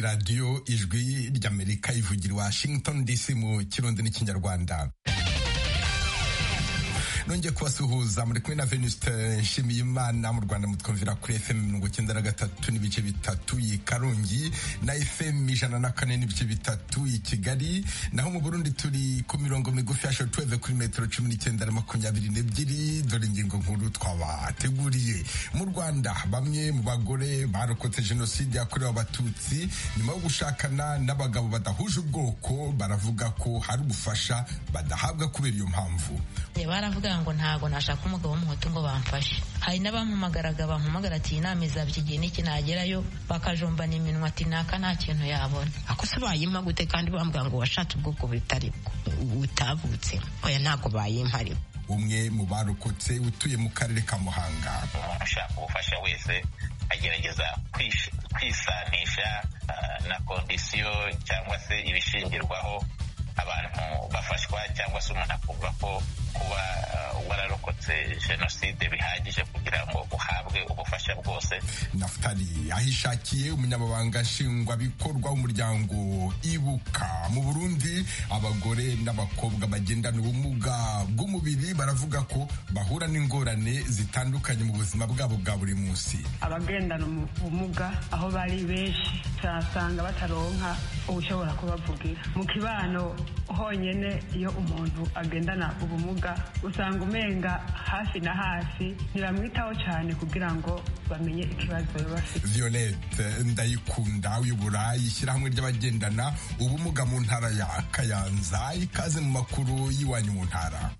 radiyo ijwi ry'Amerika ivugira i Washington DC mu kirundi n'ikinyarwanda. Nongeye kubasuhuza muri kumwe na Venuste Nshimiyimana. Mu Rwanda mutwumvira kuri FM 93 n'ibice bitatu i Karongi na FM 104 n'ibice bitatu i Kigali, naho mu Burundi turi ku mirongo migufi ya shortwave kuri metero 19 na 22. Dore ingingo nkuru twabateguriye. Mu Rwanda bamwe mu bagore barokotse jenoside yakorewe Abatutsi nyuma yo gushakana n'abagabo badahuje ubwoko baravuga ko hari ubufasha badahabwa kubera iyo mpamvu. Baravuga ngo ntago nashaka umugabo w'umuhutu ngo bamfashe. Hari n'abampamagaraga bampamagara ati inama izaba iki gihe n'iki nagerayo, bakajombana iminwa ati naka nta kintu yabona. Ako se bayimpa gute kandi bambwira ngo washatse ubwoko butari butavutse? Oya ntago bayimpa. Umwe mu barokotse utuye mu karere ka Muhanga. Ushaka ubufasha wese agerageza kwisanisha na kondisiyo cyangwa se ibishingirwaho abantu bafashwa, cyangwa se umuntu akumva ko kuba wararokotse jenoside bihagije kugira ngo uhabwe ubufasha bwose. Naftali ahishakiye umunyamabanga nshingwabikorwa w'umuryango Ibuka mu Burundi, abagore n'abakobwa bagendana ubumuga bw'umubiri baravuga ko bahura n'ingorane zitandukanye mu buzima bwabo bwa buri munsi. Abagendana ubumuga aho bari benshi cyasanga bataronka ubushobora kubavugira mu kibano honyene. Iyo umuntu agendana ubumuga usanga umenga hafi na hafi ntibamwitaho cyane kugira ngo bamenye ikibazo bafite. Violette Ndayikunda uyobora ishyirahamwe ry'abagendana ubumuga mu ntara ya Kayanza. Ikaze mu makuru y'iwanyu mu ntara.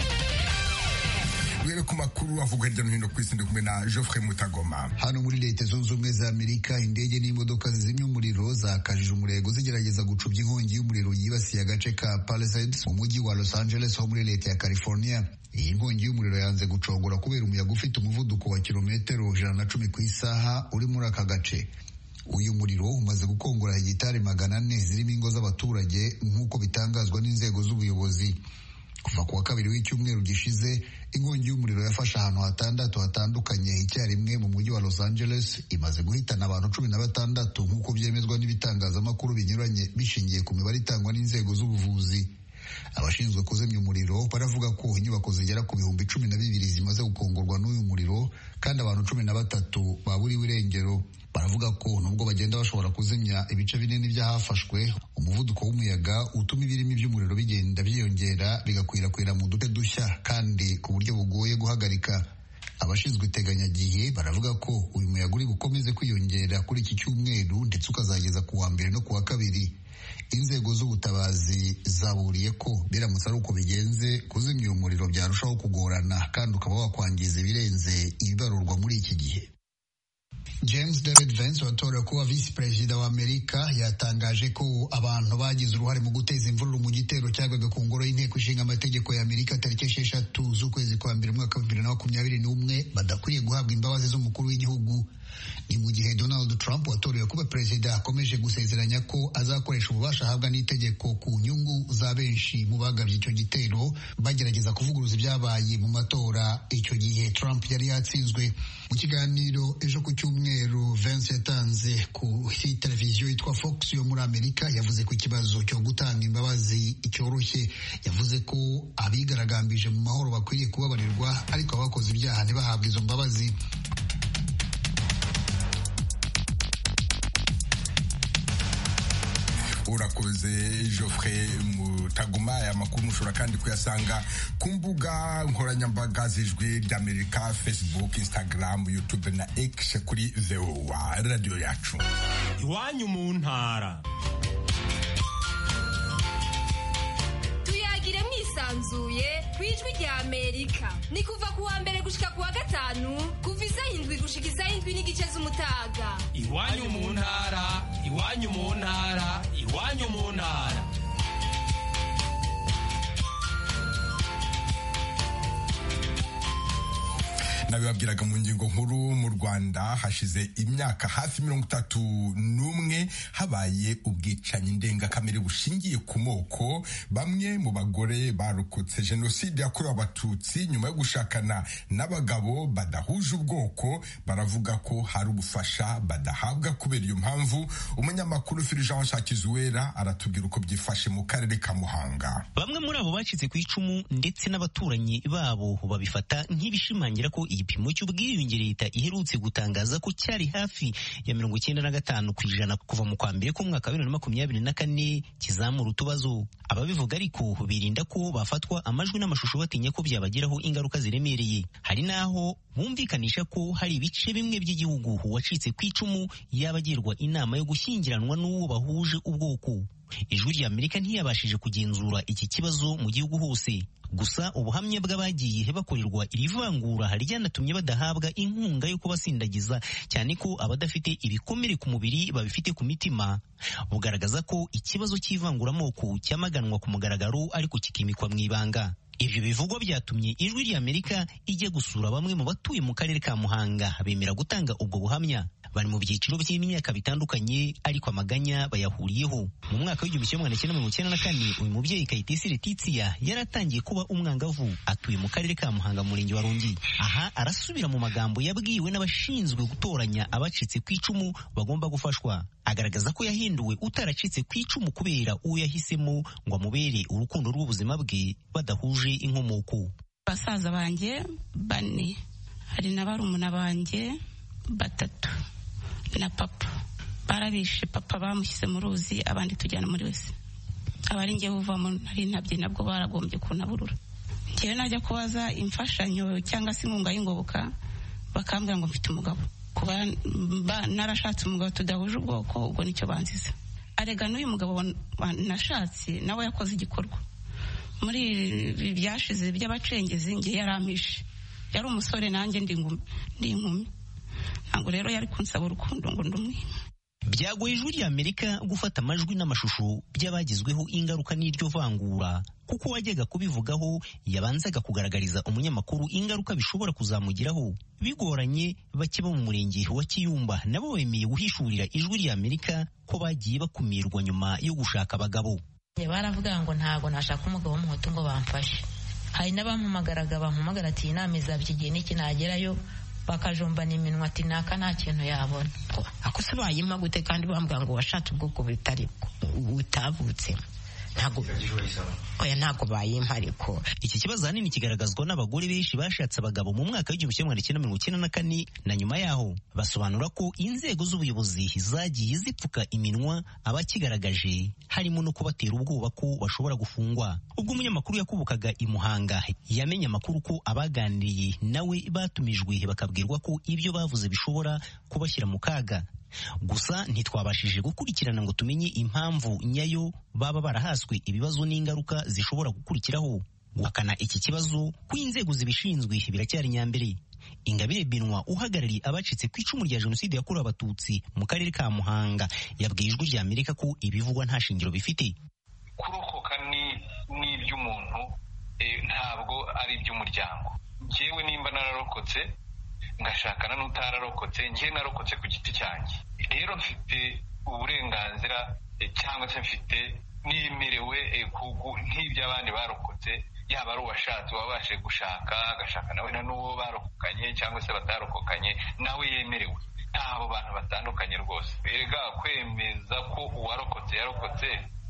Were ku makuru avuga hirya no hino ku isi, ndi kumwe na Geoffrey Mutagoma. Hano muri Leta Zunze Ubumwe za Amerika, indege n'imodoka zizimya umuriro zakajije umurego zigerageza gucubya inkongi y'umuriro yibasiye agace ka Palisades mu mujyi wa Los Angeles ho muri leta ya California. Iyi nkongi y'umuriro yanze gucogora kubera umuyaga ufite umuvuduko wa kilometero 110 ku isaha uri muri aka gace. Uyu muriro umaze gukongora hegitari 400 zirimo ingo z'abaturage nk'uko bitangazwa n'inzego z'ubuyobozi. Kuva kuwa kabiri w'icyumweru gishize, inkongi y'umuriro yafashe ahantu hatandukanye icyarimwe mu mujyi wa Los Angeles, imaze guhitana abantu 16 nk'uko byemezwa n'ibitangazamakuru binyuranye bishingiye ku mibare itangwa n'inzego z'ubuvuzi. Abashinzwe kuzimya umuriro baravuga ko inyubako zigera ku bihumbi 12 zimaze gukongorwa n'uyu muriro kandi abantu 13 baburiwe irengero. Baravuga ko nubwo bagenda bashobora kuzimya ibice binini by'ahafashwe, umuvuduko w'umuyaga utuma ibirimi by'umuriro bigenda byiyongera bigakwirakwira mu duce dushya kandi ku buryo bugoye guhagarika. Abashinzwe iteganyagihe baravuga ko uyu muyaga uri bukomeze kwiyongera kuri iki cyumweru ndetse ukazageza ku wa mbere no ku wa kabiri. Inzego z'ubutabazi zaburiye ko biramutse ari uko bigenze, kuzimya uyu muriro byarushaho kugorana kandi ukaba wakwangiza ibirenze ibibarurwa muri iki gihe. James David Vance watorewe kuba visi perezida wa Amerika yatangaje ko abantu bagize uruhare mu guteza imvururu mu gitero cyagwaga ku ngoro y'inteko ishinga amategeko ya Amerika tariki 6 z'ukwezi kwa mbere mwaka 2021 badakwiriye guhabwa imbabazi z'umukuru w'igihugu. Ni mu gihe Donald Trump watorewe kuba perezida akomeje gusezeranya ko azakoresha ububasha ahabwa n'itegeko ku nyungu za benshi mu bagabye icyo gitero bagerageza kuvuguruza ibyabaye mu matora. Icyo gihe Trump yari yatsinzwe. Mu kiganiro ejo ku cyumweru, Vance yatanze ku televiziyo yitwa Fox yo muri Amerika, yavuze ko ikibazo cyo gutanga imbabazi cyoroshye. Yavuze ko abigaragambije mu mahoro bakwiriye kubabarirwa ariko abakoze ibyaha ntibahabwe izo mbabazi. Urakoze Geoffrey Mutagoma. Aya makuru mushobora kandi kuyasanga ku mbuga nkoranyambaga z'ijwi ry'Amerika, Facebook, Instagram, YouTube na X kuri VOA radio yacu. Iwanyu mu ntara. Tuyagire mwisanzuye kwijwi rya Amerika. Ni kuva ku wa mbere gushika ku wa gatanu, kuva 7 gushika 7 n'igice z'umutaga. Iwanyu mu ntara, iwanyu mu ntara, iwanyu mu ntara. nabibabwiraga mu ngingo nkuru. Mu Rwanda hashize imyaka hafi 31 habaye ubwicanyi ndengakamere bushingiye ku moko. Bamwe mu bagore barokotse jenoside yakorewe abatutsi nyuma yo gushakana n'abagabo badahuje ubwoko baravuga ko hari ubufasha badahabwa kubera iyo mpamvu. Umunyamakuru Fulgence Hakizuwera aratubwira uko byifashe mu karere ka Muhanga. Bamwe muri abo bacitse ku icumu ndetse n'abaturanyi babo babifata nk'ibishimangira ko igipimo cy'ubwiyunge leta iherutse gutangaza ko cyari hafi ya 95% kuva mu kwa mbere k'umwaka wa 2024 kizamura utubazo. Ababivuga ariko birinda ko bafatwa amajwi n'amashusho batinya ko byabagiraho ingaruka ziremereye. Hari naho bumvikanisha ko hari ibice bimwe by'igihugu uwacitse ku icumu yabagirwa inama yo gushyingiranwa n'uwo bahuje ubwoko. Ijwi ry'Amerika ntiyabashije kugenzura iki kibazo mu gihugu hose. Gusa ubuhamya bw'abagiye bakorerwa iri vangura ryanatumye badahabwa inkunga yo kubasindagiza, cyane ko abadafite ibikomere ku mubiri babifite ku mitima. Bugaragaza ko ikibazo cy'ivanguramoko cyamaganwa ku mugaragaro ariko kikimikwa mu ibanga. Ibyo bivugwa byatumye Ijwi ry'Amerika ijya gusura bamwe mu batuye mu karere ka Muhanga bemera gutanga ubwo buhamya. Bari mu byiciro by'imyaka bitandukanye ariko amaganya bayahuriyeho. Mu mwaka w'1994 uyu mubyeyi Kayitesi Letitia yaratangiye kuba umwangavu, atuye mu karere ka Muhanga murenge wa Rongi. Aha arasubira mu magambo yabwiwe n'abashinzwe gutoranya abacitse ku icumu bagomba gufashwa. Agaragaza ko yahinduwe utaracitse ku icumu kubera uwo yahisemo ngo amubere urukundo rw'ubuzima bwe badahuje inkomoko. Basaza banjye 4, hari na barumuna banjye 3 na papa. Barabishe papa bamushyize mu ruzi, abandi tujyana muri wese. Abari ngiye uvamo nari ntabye nabwo baragombye kunaburura. Ngiye najya kubaza imfashanyo cyangwa se inkunga y'ingoboka bakambwira ngo mfite umugabo. Kuba narashatse umugabo tudahuje ubwoko ubwo nicyo banziza. Arega n'uyu mugabo nashatse nawe yakoze igikorwa. Muri byashize by'abacengezi ngiye yarampishe. Yari umusore nanjye ndi inkumi. Ntabwo rero yari kunsaba urukundo ngo ndumwe. Byagoye Ijwi ry'Amerika gufata amajwi n'amashusho by'abagizweho ingaruka n'iryo vangura, kuko wajyaga kubivugaho yabanzaga kugaragariza umunyamakuru ingaruka bishobora kuzamugiraho. Bigoranye bake bo mu murenge wa Kiyumba nabo bemeye guhishurira Ijwi ry'Amerika ko bagiye bakumirwa nyuma yo gushaka abagabo. Baravuga ngo ntago nashaka umugabo w'umuhutu ngo bamfashe. Hari n'abampamagaraga bampamagara ati inama izabyigiye n'iki nagerayo bakajombana iminwa ati naka nta kintu yabona. Ako se bayima gute kandi bambwira ngo washatse ubwoko butari utavutse. Ntago bayima ariko. Iki kibazo hanini kigaragazwa n'abagore benshi bashatse abagabo mu mwaka w'1994 na nyuma yaho. Basobanura ko inzego z'ubuyobozi zagiye zipfuka iminwa abakigaragaje, harimo no kubatera ubwoba ko bashobora gufungwa. Ubwo umunyamakuru yakubukaga i Muhanga yamenye amakuru ko abaganiriye nawe batumijwe bakabwirwa ko ibyo bavuze bishobora kubashyira mu kaga. Gusa ntitwabashije gukurikirana ngo tumenye impamvu nyayo baba barahaswe ibibazo n'ingaruka zishobora gukurikiraho. Guhakana iki kibazo ku inzego zibishinzwe biracyari nyambere. Ingabire Benwa uhagarariye abacitse ku icumu rya jenoside yakorewe abatutsi mu karere ka Muhanga yabwiye Ijwi ry'Amerika ko ibivugwa nta shingiro bifite. Kurokoka ni iby'umuntu, ntabwo ari iby'umuryango. Njyewe nimba nararokotse ngashakana n'utararokotse, njye narokotse ku giti cyanjye, rero mfite uburenganzira cyangwa se mfite nimerewe nk'iby'abandi barokotse, yaba ari uwashatse wabashe gushaka agashaka nawe n'uwo barokokanye cyangwa se batarokokanye nawe yemerewe. Ntabo bantu batandukanye rwose. Erega kwemeza ko uwarokotse yarokotse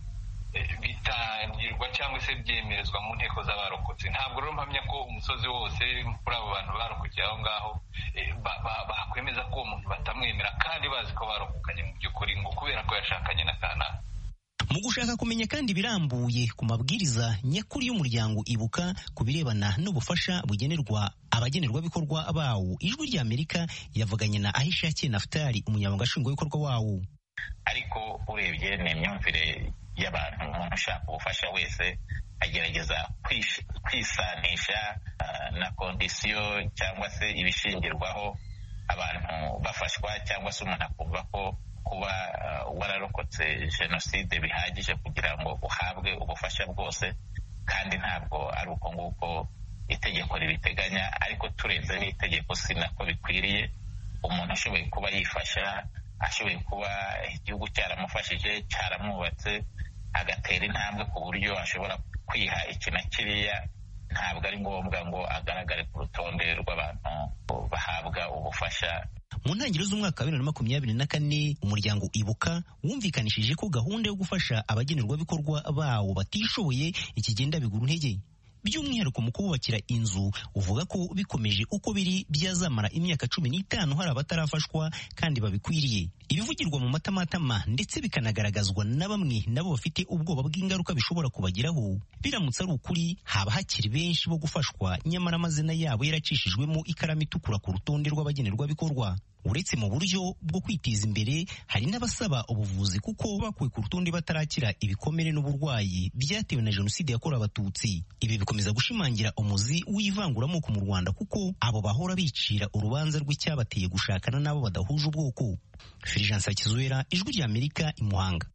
bitangirwa cyangwa se byemerezwa mu nteko z'abarokotse. Ntabwo rero mpamya ko umusozi wose kuri abo bantu barokokeye aho ngaho bakwemeza ko uwo muntu batamwemera kandi bazi ko barokokanye mu by'ukuri ngo kubera ko yashakanye na kanaka. Mu gushaka kumenya kandi birambuye ku mabwiriza nyakuri y'umuryango Ibuka ku birebana n'ubufasha bugenerwa abagenerwabikorwa bawo, Ijwi ry'Amerika yavuganye na Ahishakiye Naftali, umunyamabanga nshingwabikorwa wawo. Ariko urebye ni imyumvire y'abantu, umuntu ushaka ubufasha wese agerageza kwisanisha na kondisiyo cyangwa se ibishingirwaho abantu bafashwa, cyangwa se umuntu akumva ko kuba wararokotse jenoside bihagije kugira ngo uhabwe ubufasha bwose, kandi ntabwo ari uko nguko itegeko ribiteganya, ariko turenze n'itegeko si nako bikwiriye. Umuntu ashoboye kuba yifasha, ashoboye kuba igihugu cyaramufashije, cyaramwubatse, agatera intambwe ku buryo ashobora kwiha iki na kiriya, ntabwo ari ngombwa ngo agaragare ku rutonde rw'abantu bahabwa ubufasha. Mu ntangiriro z'umwaka wa 2024 umuryango Ibuka wumvikanishije ko gahunda yo gufasha abagenerwabikorwa bawo batishoboye ikigenda bigura intege, by'umwihariko mu kububakira inzu. Uvuga ko bikomeje uko biri byazamara imyaka 15 hari abatarafashwa kandi babikwiriye. Ibivugirwa mu matamatama ndetse bikanagaragazwa na bamwe nabo bafite ubwoba bw'ingaruka bishobora kubagiraho. Biramutse ari ukuri, haba hakiri benshi bo gufashwa, nyamara amazina yabo yaracishijwemo ikaramu itukura ku rutonde rw'abagenerwabikorwa. Uretse mu buryo bwo kwiteza imbere, hari n'abasaba ubuvuzi kuko bakuwe ku rutonde batarakira ibikomere n'uburwayi byatewe na Jenoside yakorewe Abatutsi. Ibi bikomeza gushimangira umuzi w'ivanguramoko mu Rwanda kuko abo bahora bicira urubanza rw'icyabateye gushakana n'abo badahuje ubwoko. Fulgence Hakizwera, Ijwi rya Amerika, i Muhanga.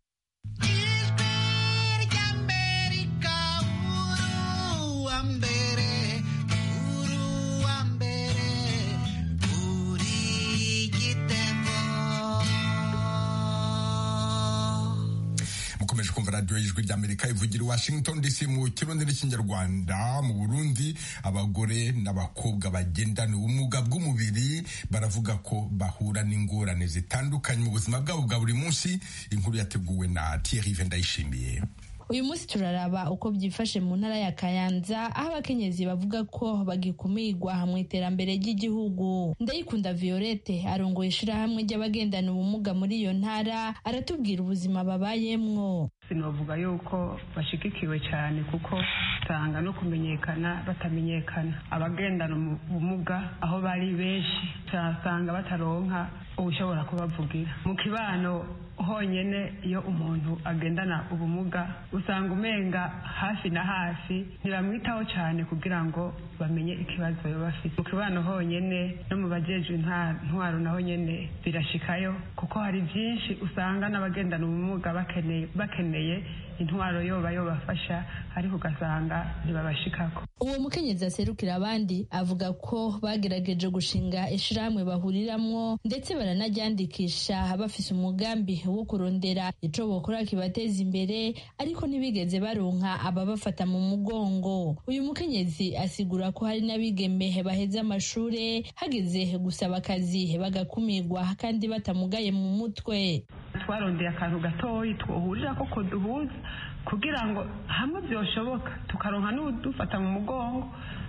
Mukomeje kumva radio y'Ijwi ry'Amerika ivugira Washington DC mu Kirundi n'Ikinyarwanda. Mu Burundi abagore n'abakobwa bagendana ubumuga bw'umubiri baravuga ko bahura n'ingorane zitandukanye mu buzima bwabo bwa buri munsi. Inkuru yateguwe na Thierry Vendayishimiye. Uyu munsi turaraba uko byifashe mu ntara ya Kayanza, aho abakenyezi bavuga ko bagikumirwa mu iterambere ry'igihugu. Ndayikunda Violette arongoye ishirahamwe ry'abagendana ubumuga muri iyo ntara, aratubwira ubuzima babayemwo. Sinovuga yuko bashigikiwe cyane kuko usanga no kumenyekana batamenyekana. Abagendana ubumuga aho bari benshi usanga bataronka ushobora kubavugira. Mu kibano honyene iyo umuntu agendana ubumuga usanga umenga hafi na hafi ntibamwitaho cyane kugira ngo bamenye ikibazo yo bafite. Mu kibano honyene no mu bajejwe intwaro naho nyene birashikayo kuko hari byinshi usanga n'abagendana ubumuga bakeneye intwaro yoba yobafasha ariko ugasanga ntibabashikako. Uwo mukenyezi aserukira abandi avuga ko bagerageje gushinga ishirahamwe bahuriramwo ndetse baranaryandikisha bafise umugambi wo kurondera ico bokora kibateza imbere, ariko ntibigeze baronka ababafata mu mugongo. Uyu mukenyezi asigura ko hari n'abigeme baheza amashure hageze gusaba akazi bagakumirwa kandi batamugaye mu mutwe. Twarondeye akantu gatoyi twohurira ko duhuza kugira ngo hamwe byoshoboka tukaronka n'udufata mu mugongo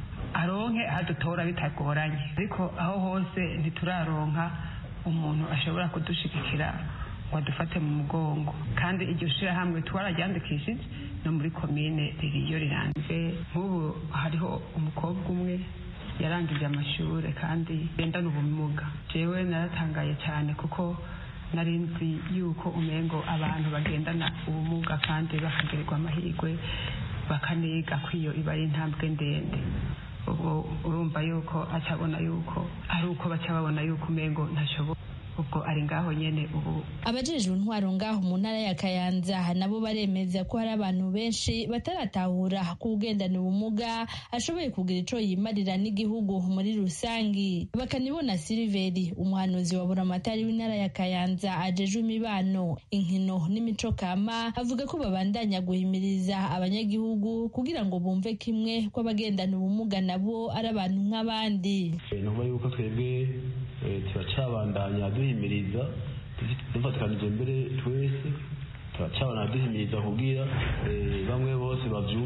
aronke adutora bitagoranye, ariko aho hose ntituraronka umuntu ashobora kudushigikira ngo adufate mu mugongo. Kandi iryo shirahamwe twararyandikishije no muri komine ririyo riranze. Nk'ubu hariho umukobwa umwe yarangije amashure kandi gendana ubumuga. Jewe naratangaye cyane kuko nari nzi yuko umengo abantu bagendana ubumuga kandi bakagirirwa amahirwe bakaniga kwiyo iba ari intambwe ndende. Ubwo urumva yuko acabona yuko ari uko baca babona yuko umengo ntashoboka, ubwo ari ngaho nyene. Ubu abajejwe intwaro ngaho mu ntara ya Kayanza nabo baremeza ko hari abantu benshi bataratahura ko ugendana ubumuga ashoboye kugira ico yimarira n'igihugu muri rusangi. Bakanibona Silveri, umuhanuzi wa buramatari w'intara ya Kayanza ajejwe imibano, inkino n'imico kama, avuga ko babandanya guhimiriza abanyagihugu kugira ngo bumve kimwe ko abagendana ubumuga nabo ari abantu nk'abandi. Nuko yuko twebwe turacabandanya duhimiriza dufatikanije mbere twese turacabana duhimiriza kugira bamwe bose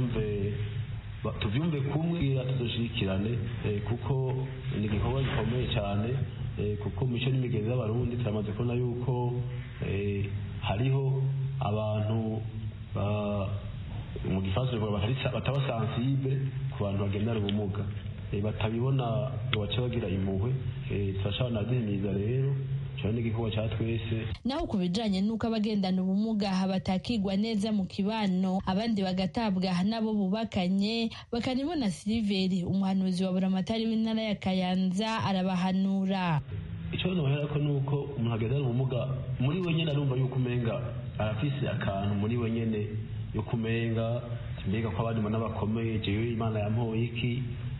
tuvyumve kumwe tuzoshikirane kuko ni igikorwa gikomeye cyane kuko mico n'imigenzo y'abarundi turamaze kubona yuko hariho abantu mu gifaransa bataba sensible ku bantu bagendana ubumuga, batabibona baca bagira impuhwe. Turashobora duhimiriza rero cyane igikorwa cya twese. Naho ku bijanye n'uko abagendana ubumuga batakigwa neza mu kibano, abandi bagatabwa nabo bubakanye, bakanibona Silveri, umuhanuzi wa buramatari w'intara ya Kayanza, arabahanura. Icyo nohera ko nuko umuntu agendana ubumuga muri we nyene arumva yuko umenga arafise akantu muri we nyene yo kumenga mbega ko abandi n'abakomeye jewe Imana yampoye iki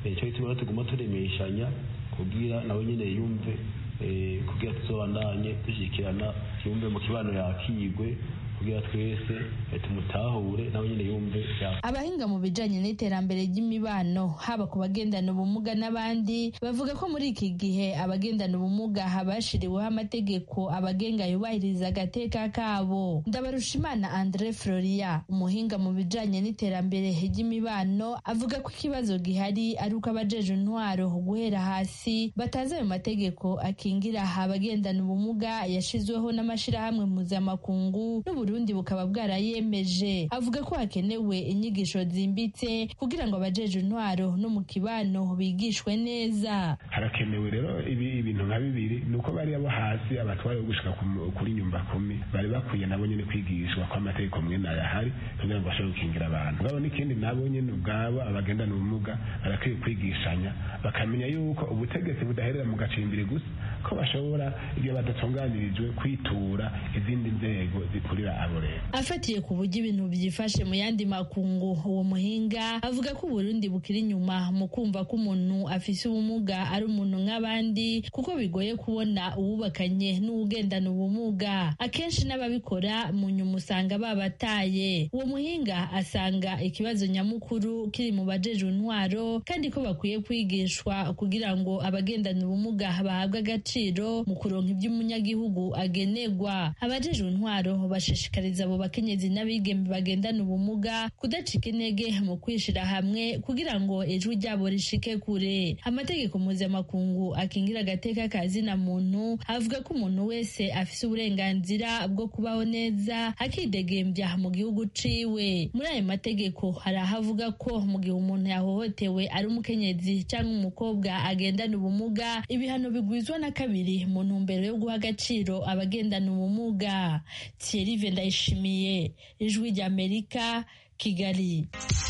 icyo gituma tuguma turemeshanya kugira nawe nyine yumve kugira tuzobandanye dushyikirana yumve mu kibano yakigwe kugira twese tumutahure nawe nyine yumve. Abahinga mu bijanye n'iterambere ry'imibano haba ku bagendana ubumuga n'abandi bavuga ko muri iki gihe abagendana ubumuga habashiriweho amategeko abagenga yubahiriza agateka kabo. Ndabarushimana Andre Floria, umuhinga mu bijanye n'iterambere ry'imibano, avuga ko ikibazo gihari ari uko abajeje intwaro guhera hasi batazi ayo mategeko akingira abagendana ubumuga yashizweho n'amashirahamwe mpuzamakungu Burundi bukaba bwarayemeje. Avuga ko hakenewe inyigisho zimbitse kugira ngo abajeje intwaro no mu kibano bigishwe neza. Harakenewe rero ibintu nka bibiri, nuko bari abo hasi abatwaye gushika kuri nyumba 10 bari bakwiye nabo nyene kwigishwa ko amategeko mwe nayahari kugira ngo bashobore gukingira abantu. Ngabo n'ikindi nabo nyene ubwabo abagendana ubumuga barakwiye kwigishanya bakamenya yuko ubutegetsi budaherera mu gacimbiri gusa, ko bashobora ibyo badatunganirijwe kwitura izindi nzego zikurira. Afatiye ku buryo ibintu byifashe mu yandi makungu, uwo muhinga avuga ko Burundi bukiri inyuma mu kumva ko umuntu afise ubumuga ari umuntu nk'abandi, kuko bigoye kubona uwubakanye n'ugendana ubumuga. Akenshi n'ababikora mu nyuma usanga babataye. Uwo muhinga asanga ikibazo nyamukuru kiri mu bajeje intwaro, kandi ko bakwiye kwigishwa kugira ngo abagendana ubumuga bahabwe agaciro mu kuronka iby'umunyagihugu agenerwa. Abajeje intwaro bashishikariza abo bakenyezi n'abigeme bagendana ubumuga kudacika intege mu kwishira hamwe kugira ngo ijwi ryabo rishike kure. Amategeko mpuzamakungu akingira agateka kazina muntu avuga ko umuntu wese afise uburenganzira bwo kubaho neza akidegembya mu gihugu ciwe. Muri ayo mategeko hari ahavuga ko mu gihe umuntu yahohotewe ari umukenyezi cyangwa umukobwa agendana ubumuga, ibihano bigwizwa na 2 mu ntumbero yo guha agaciro abagendana ubumuga. Thierry Ndayishimiye, Ijwi ry'Amerika, Kigali.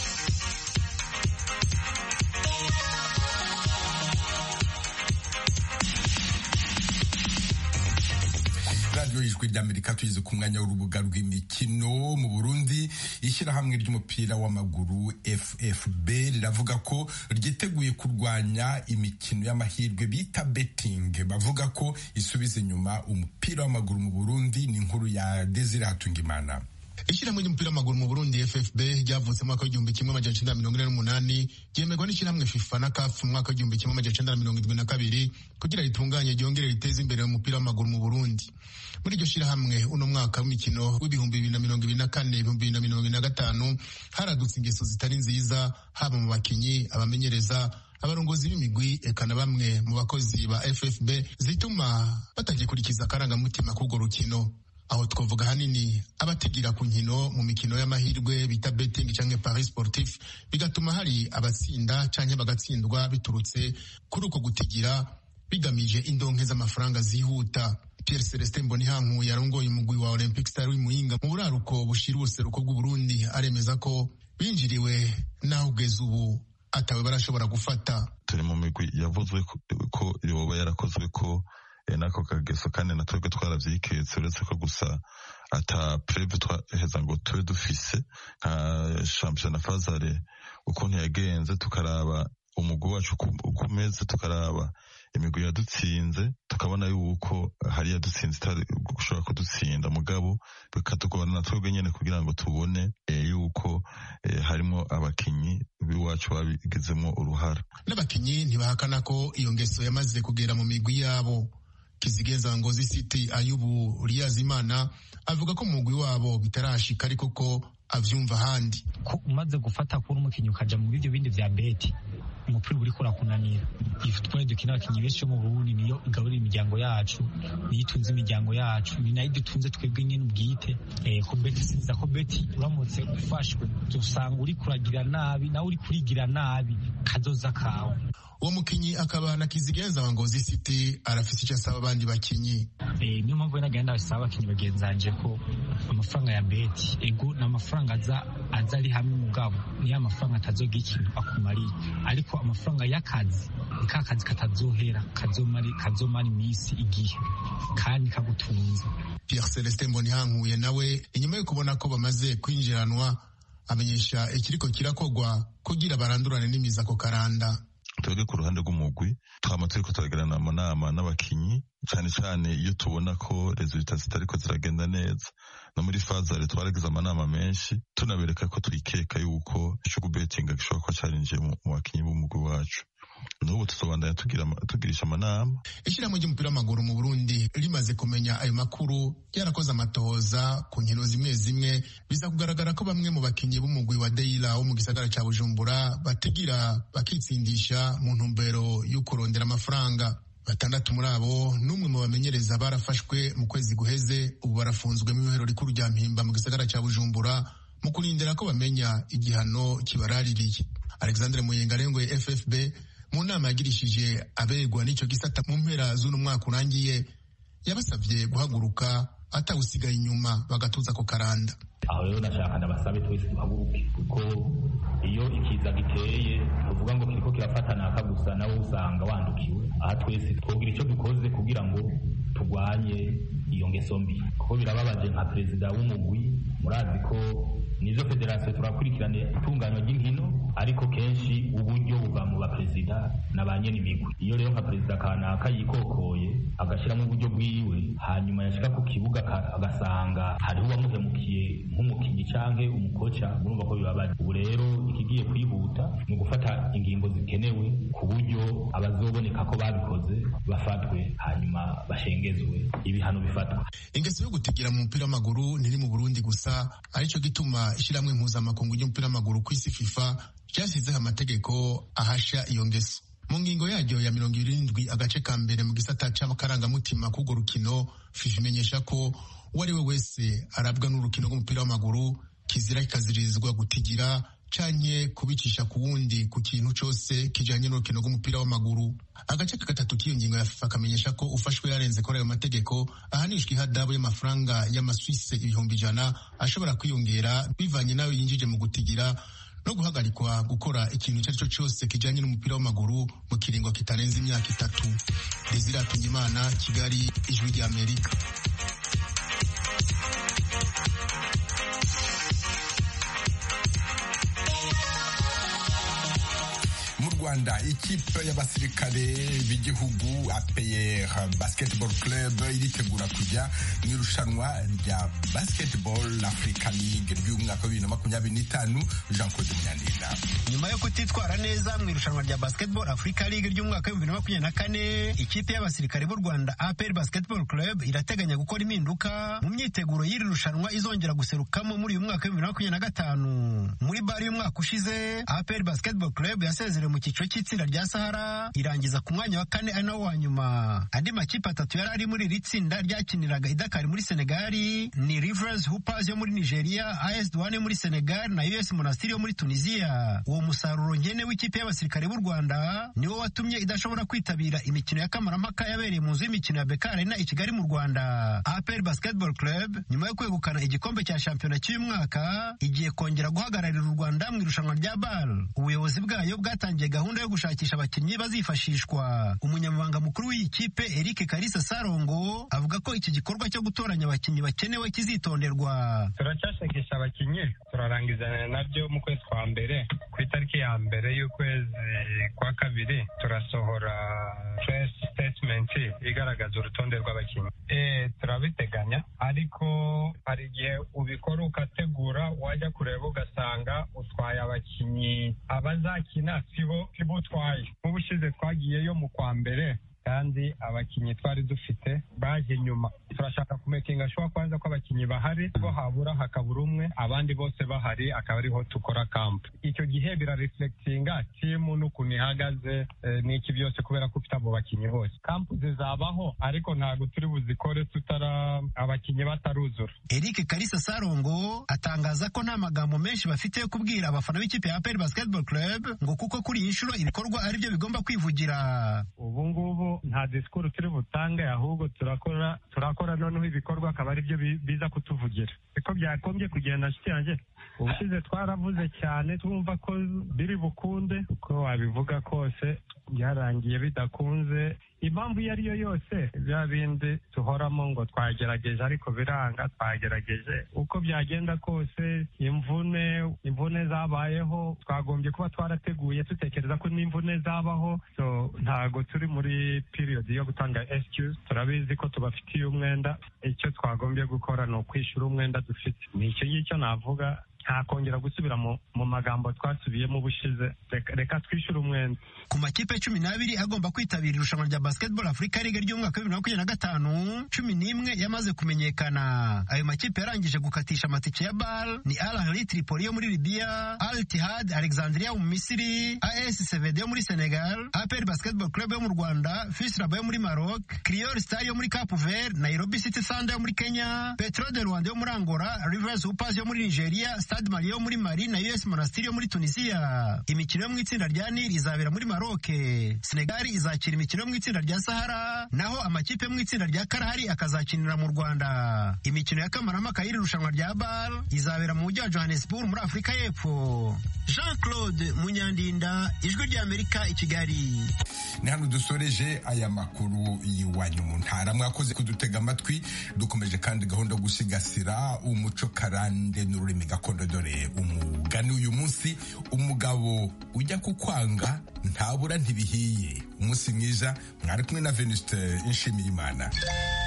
Radio Ijwi ry'Amerika tugeze ku mwanya w'urubuga rw'imikino. Mu Burundi ishyirahamwe ry'umupira w'amaguru FFB riravuga ko ryiteguye kurwanya imikino y'amahirwe bita betting, bavuga ko isubiza inyuma umupira w'amaguru mu Burundi. Ni inkuru ya Desire Hatungimana. Ishyirahamwe ry'umupira w'amaguru mu Burundi FFB ryavutse mu mwaka w'1948 ryemerwa n'ishyirahamwe FIFA na CAF mu mwaka w'1972 kugira ritunganye ryongere riteze imbere umupira w'amaguru mu Burundi. Muri iryo shyirahamwe uno mwaka w'imikino w'2024-2025 haradutse ingeso zitari nziza, haba mu bakinyi, abamenyereza, abarongozi b'imigwi eka na bamwe mu bakozi ba FFB, zituma batagikurikiza akarangamutima k'urwo rukino. Aho twavuga hanini abategira ku nkino mu mikino y'amahirwe bita betting cyangwa paris sportif, bigatuma hari abatsinda canke bagatsindwa biturutse kuri uko gutigira bigamije indonke z'amafaranga zihuta. Pierre Celestin Mbonihankuye yarongoye umugwi wa Olympic Star w'Imuyinga mu buraruko bushira ubuseruko bw'u Burundi aremeza ko binjiriwe naho ugeze ubu atawe barashobora gufata. Turi mu migwi yavuzwe ko yoba yarakozwe ko nako kageso, kandi natwebwe twaravyiketse, uretse ko gusa ata preve twaheza ngo tube dufise nka championnat fazare ukuntu yagenze, tukaraba umugwi wacu uko umeze, tukaraba imigwi yadutsinze, tukabona yuko hari yadutsinze itari gushobora kudutsinda, mugabo bikatugora natwebwe nyene kugira ngo tubone yuko harimo abakinyi b'iwacu babigizemo uruhara. N'abakinyi ntibahakana ko iyo ngeso yamaze kugera mu migwi yabo. Kizigeza Ngozi City Ayubu Riyazimana avuga ko umugwi wabo bitarashika, ariko ko avyumva handi. Ko umaze gufata kuri umukinyi ukaja mu bivyo bindi vya beti, umupira uri kurakunanira. Ifutwaye dukina abakinyi benshi mu Burundi, niyo igaburira imiryango yacu, niyo itunze imiryango yacu, ni nayo dutunze twebwe nyine ubwite. Ko beti sinza ko beti uramutse ufashwe dusanga uri kuragira nabi, nawe uri kurigira nabi kazoza kawe. Uwo mukinyi akaba na Kizigenza wa Ngozi City arafise icyo asaba abandi bakinyi. Niyo mpamvu nagenda basaba abakinyi bagenzanje ko amafaranga ya beti ego n'amafaranga aza ari hamwe mugabo niyo amafaranga atazoga ikintu akumariye, ariko amafaranga y'akazi ni ka kazi katazohera, kazomara iminsi igihe kandi kagutunze. Pierre Celestin Mbonihankuye nawe inyuma yo kubona ko bamaze kwinjiranwa amenyesha ikiriko kirakogwa kugira barandurane n'imiza ko karanda. twebwe ku ruhande rw'umugwi twama turiko turagirana amanama n'abakinyi cyane cyane iyo tubona ko resultat zitariko ziragenda neza. No muri fazare twaragize amanama menshi tunabereka ko twikeka yuko ico kubetinga gishobora kuba carinjiye mu bakinyi b'umugwi wacu. N'ubu tuzobandanya tugirisha amanama. Ishirahamwe ry'umupira w'amaguru mu Burundi rimaze kumenya ayo makuru ryarakoze amatohoza ku nkino zimwe zimwe, biza kugaragara ko bamwe mu bakinyi b'umugwi wa Deila wo mu gisagara ca Bujumbura batigira bakitsindisha mu ntumbero yo kurondera amafaranga. 6 muri abo n'umwe mu bamenyereza barafashwe mu kwezi guheze, ubu barafunzwe mu ihero rikuru rya Mpimba mu gisagara ca Bujumbura mu kurindira ko bamenya igihano kibaraririye. Alexandre Muyengarengwe FFB mu nama yagirishije abegwa n'ico gisata mu mpera z'uno mwaka urangiye yabasavye guhaguruka atawusigaye inyuma bagatuza ko karanda. Aho rero nashaka ndabasabe twese duhaguruke, kuko iyo ikiza giteye tuvuga ngo kiriko kirafatana akagusa nawe usanga wandukiwe. Aha twese twogira icyo dukoze kugira ngo turwanye iyo ngeso mbi, kuko birababaje nka perezida w'umugwi. Murazi ko nizo federasiyo turakurikirana itunganywa ry'inkino, ariko kenshi uburyo buva mu baperezida na ba nyene imigwi. Iyo rero nka perezida kanaka yikokoye agashyiramo uburyo bwiwe, hanyuma yashika ku kibuga agasanga hariho uwamuhemukiye nk'umukinyi canke umukoca, murumva ko bibabaje. Ubu rero ikigiye kwihuta ni ugufata ingingo zikenewe ku buryo abazoboneka ko babikoze bafatwe, hanyuma bashengezwe, ibihano bifatwa. Ingeso yo gutigira mu mupira w'amaguru ntiri mu Burundi gusa, arico gituma ishiramwe mpuzamakungu ry'umupira w'amaguru kw'isi FIFA ryashyizeho amategeko ahasha iyo ngeso. Mu ngingo yaryo ya 27 agace ka mbere mu gisata c'akarangamutima k'urwo rukino, FIFA imenyesha ko uwo ari we wese arabwa n'urukino rw'umupira w'amaguru kizira kikazirizwa gutigira canke kubicisha ku wundi ku kintu cose kijanye n'urukino rw'umupira w'amaguru. Agace ka gatatu k'iyo ngingo ya FIFA kamenyesha ko ufashwe yarenze kuri ayo mategeko ahanishwa ihadabu y'amafaranga y'amaswisse 100 ashobora kwiyongera bivanye nawe yinjije mu gutigira no guhagarikwa gukora ikintu icyo ari cyo cyose kijanye n'umupira w'amaguru mu kiringo kitarenze imyaka 3. Desire Atungimana, Kigali, Ijwi ry'Amerika. Rwanda, ikipe y'abasirikare b'igihugu APR Basketball Club iritegura kujya mu irushanwa rya Basketball Africa League ry'umwaka wa 2025. Jean Claude Munyandinda. Nyuma yo kutitwara neza mu irushanwa rya Basketball Africa League ry'umwaka wa 2024, ikipe y'abasirikare b'u Rwanda APR Basketball Club irateganya gukora impinduka mu myiteguro y'iri rushanwa izongera guserukamo muri uyu mwaka wa 2025. Muri bari y'umwaka ushize, APR Basketball Club yasezerewe mu cyiciro cy'itsinda rya Sahara irangiza ku mwanya wa 4 ari nawo wa nyuma. Andi makipe 3 yari ari muri iri tsinda ryakiniraga i Dakar muri Senegal ni Rivers Hoopers yo muri Nigeria, AS Douane muri Senegal na US Monastir yo muri Tunisia. Uwo musaruro ngene w'ikipe y'abasirikare b'u Rwanda niwo watumye idashobora kwitabira imikino ya kamarampaka yabereye mu nzu y'imikino ya BK Arena i Kigali mu Rwanda. APR Basketball Club nyuma yo kwegukana igikombe cya shampiyona cy'uyu mwaka igiye kongera guhagararira u Rwanda mu irushanwa rya BAL. Ubuyobozi bwayo bwatangiye gahunda yo gushakisha abakinnyi bazifashishwa. Umunyamabanga mukuru w'iyi kipe Eric Kalisa Sarongo avuga ko iki gikorwa cyo gutoranya abakinnyi bakenewe kizitonderwa. Turacyashakisha abakinnyi, turarangizana nabyo mu kwezi kwa mbere. Ku itariki ya mbere y'ukwezi kwa kabiri turasohora press statement igaragaza urutonde rw'abakinnyi. Turabiteganya, ariko hari igihe ubikora ukategura wajya kureba ugasanga utwaye abakinnyi abazakina sibo utwaye. Nk'ubushize twagiyeyo mu kwa mbere kandi abakinnyi twari dufite baje nyuma. Turashaka kumekinga sure kwanza ko abakinnyi bahari, bo habura hakabura umwe, abandi bose bahari akaba ariho tukora camp. Icyo gihe birareflectinga timu n'ukuntu ihagaze n'iki byose, kubera ko ufite abo bakinnyi bose. Camp zizabaho ariko ntabwo turi buzikore tutara abakinnyi bataruzura. Eric Kalisa Sarongo atangaza ko nta magambo menshi bafite yo kubwira abafana b'ikipe ya APR Basketball Club ngo kuko kuri iyi nshuro ibikorwa ari byo bigomba kwivugira. Ubu ngubu nta disikuru turi butange, ahubwo turakora noneho ibikorwa akaba ari byo biza kutuvugira. Iko byakombye kugenda nshuti yanjye. Ubushize twaravuze cyane twumva ko biri bukunde, uko wabivuga kose byarangiye bidakunze, impamvu iyo ari yo yose bya bindi tuhoramo ngo twagerageje ariko biranga, twagerageje uko byagenda kose, imvune zabayeho, twagombye kuba twarateguye dutekereza ko n'imvune zabaho, so ntago turi muri period yo gutanga excuse. Turabizi ko tubafitiye umwenda, icyo twagombye gukora ni ukwishyura umwenda dufite. Ni icyo ngicyo navuga, ntakongera gusubira mu magambo twasubiyemo ubushize, reka twishyure umwenda. Ku makipe 12 agomba kwitabira irushanwa rya Basketball Africa League ry'umwaka wa 2025, 11 yamaze kumenyekana. Ayo makipe yarangije gukatisha amatike ya BAL ni Al Ahly Tripoli yo muri Libya, Al Ittihad Alexandria mu Misiri, AS CVD yo muri Senegal, APR Basketball Club yo mu Rwanda, FUS Rabat yo muri Maroc, Criol Star yo muri Cape Verde, Nairobi City Thunder yo muri Kenya, Petro de Rwanda yo muri Angola, Rivers Hoopers yo muri Nigeria, Stade Mali yo muri Mali na US Monastir yo muri Tunisia. Imikino yo mu itsinda rya Nil izabera muri Maroc. Senegal izakira imikino yo mu itsinda rya Sahara, naho amakipe mu itsinda rya Kalahari akazakinira mu Rwanda. Imikino ya kamarampaka y'iri rushanwa rya BAL izabera mu mujyi wa Johannesburg muri Afurika y'Epfo. Jean-Claude Munyandinda, Ijwi rya Amerika, i Kigali. Ni hano dusoreje aya makuru y'iwanyu mu ntara. Mwakoze kudutega amatwi. Dukomeje kandi gahunda yo gusigasira umuco karande n'ururimi gakondo. Dore umugani uyu munsi: umugabo ujya kukwanga ntabura ntibihiye. Umunsi mwiza, mwari kumwe na Venuste Nshimiyimana.